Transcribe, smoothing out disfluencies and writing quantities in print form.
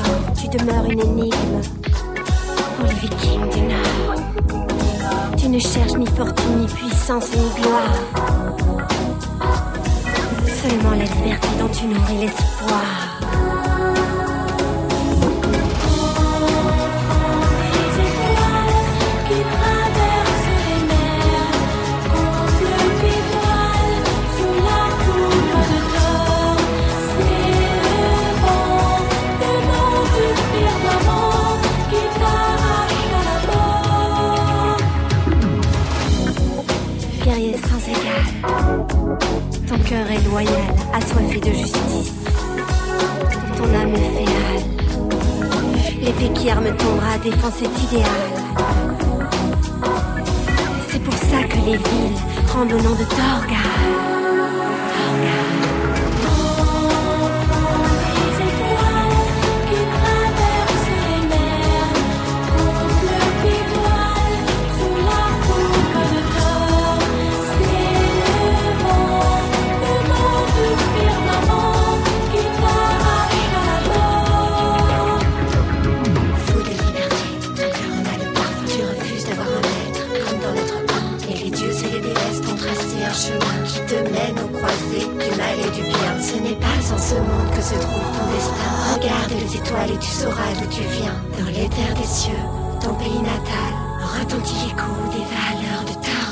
Tu demeures une énigme pour les vikings du Nord. Tu ne cherches ni fortune, ni puissance, ni gloire. Seulement la liberté dont tu nourris l'espoir. Ton cœur est loyal, assoiffé de justice. Ton âme est féale. L'épée qui arme ton bras défend cet idéal. C'est pour ça que les villes rendent au nom de Torgal. Qui te mène aux croisées du mal et du bien. Ce n'est pas en ce monde que se trouve ton destin. Regarde les étoiles et tu sauras d'où tu viens. Dans l'éther des cieux, ton pays natal, retentit l'écho des valeurs de ta